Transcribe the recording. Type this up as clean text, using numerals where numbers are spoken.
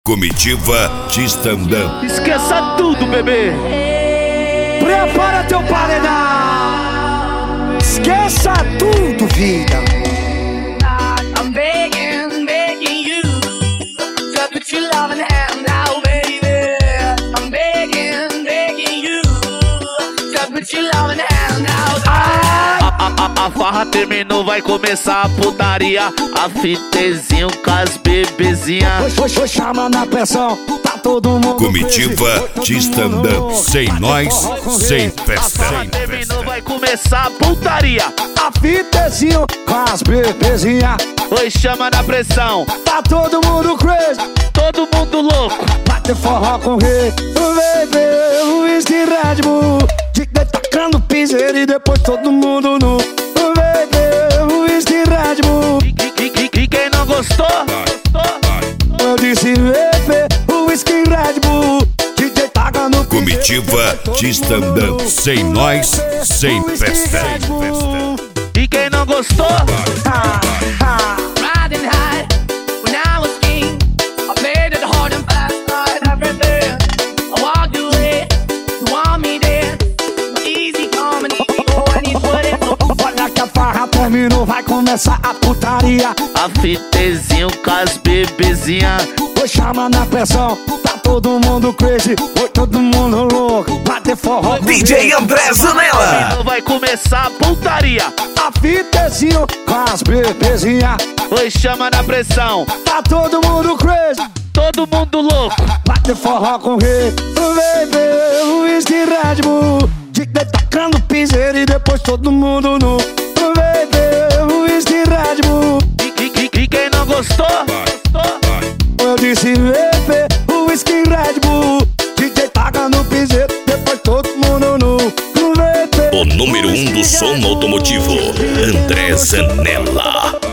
Comitiva de stand-up. Esqueça tudo, bebê. Prepara teu paredão. Esqueça tudo, vida. I'm begging you to put your loving hand out, baby. I'm begging you to put your loving hand out. A farra terminou, vai começar a putaria. A fitezinho com as bebezinhas. Chama na pressão, tá todo mundo. Comitiva de stand-up. Sem nós, sem festa. A farra terminou, vai começar a putaria. A fitezinho com as bebezinhas. Oi, chama na pressão, Tá todo mundo crazy. todo mundo louco. Bate forró com rei. Baby, whisky Red Bull. DJ tacando piseiro e depois todo mundo nu. Baby, whisky Red Bull. E quem não gostou? Eu disse baby, whisky Red Bull. DJ tacando Comitiva de stand-up. Sem nós, sem festa. E quem não gostou? Riding high when I was king. I played it hard and fast, tried everything. I walked away, you want me there. Easy coming, when you put it. Olha que a farra terminou, vai começar a putaria. A fitezinho com as bebezinhas. Oi, chama na pressão, tá todo mundo crazy. Oi, todo mundo louco, bate forró com DJ André Zanella. Vai começar a putaria. a fitezinho com as bebezinhas. Oi, chama na pressão, Tá todo mundo crazy, todo mundo louco. bate forró com rei. Baby, whisky Red Bull. DJ tacando piseiro e depois todo mundo nu. Baby, whisky Red Bull. E quem não gostou? Eu disse baby, whisky Red Bull. DJ tacando piseiro, depois todo mundo nu. O número 1 do som automotivo, André Zanella.